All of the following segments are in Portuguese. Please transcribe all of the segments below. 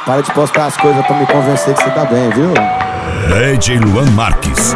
Para de postar as coisas pra me convencer que você tá bem, viu? DJ Luan Marques.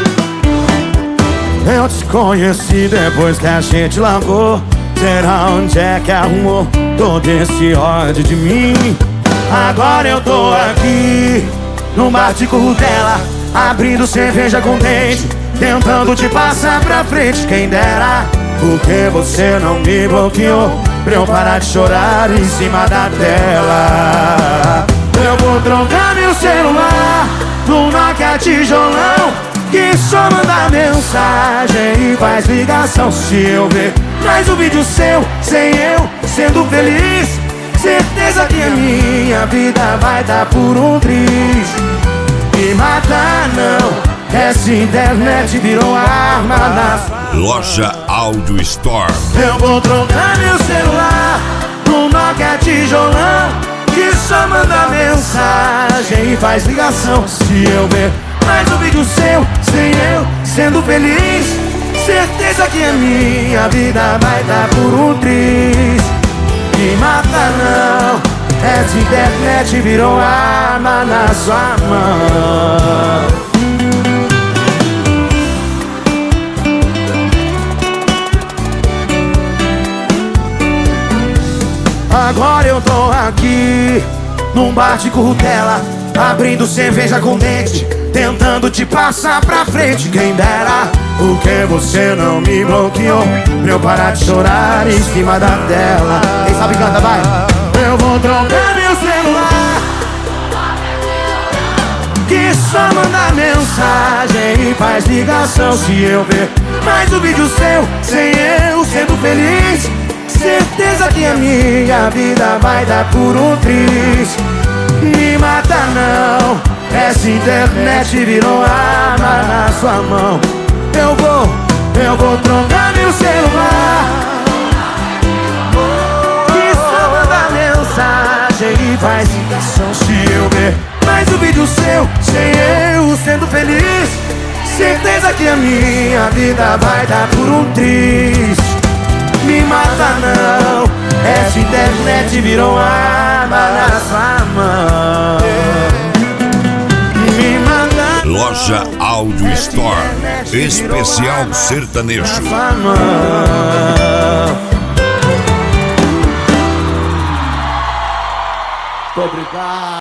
Eu te conheci depois que a gente largou. Será onde é que arrumou todo esse ódio de mim? Agora eu tô aqui no bar de Curtela, abrindo cerveja com dente, tentando te passar pra frente. Quem dera, porque você não me bloqueou pra eu parar de chorar em cima da tela. Eu vou trocar meu celular no Nokia tijolão, que só manda mensagem e faz ligação. Se eu ver mais um vídeo seu, sem eu sendo feliz, certeza que a minha vida vai dar por um triz. Me mata não, essa internet virou arma nas... Loja Audio Store. Eu vou trocar meu celular no Nokia tijolão, que só manda mensagem e faz ligação. Se eu ver mais um vídeo seu, sem eu sendo feliz, certeza que a minha vida vai dar por um triz. Me mata não, essa internet virou arma na sua mão. Agora eu tô aqui num bar de Curtela, abrindo cerveja com dente, tentando te passar pra frente. Quem dera, porque você não me bloqueou pra eu parar de chorar em cima da tela. Quem sabe canta, vai. Eu vou trocar meu celular, que só manda mensagem e faz ligação. Se eu ver mais um vídeo seu, sem eu sendo feliz, certeza que a minha vida vai dar por um triz. Me mata não, essa internet virou arma na sua mão. Eu vou trocar meu celular, que só manda mensagem e faz ligação. Se eu ver mais um vídeo seu, sem eu sendo feliz, certeza que a minha vida vai dar por um triz. Me mata não, essa internet virou arma na sua mão. Me mata. Loja Audio Store, especial sertanejo. Muito obrigado.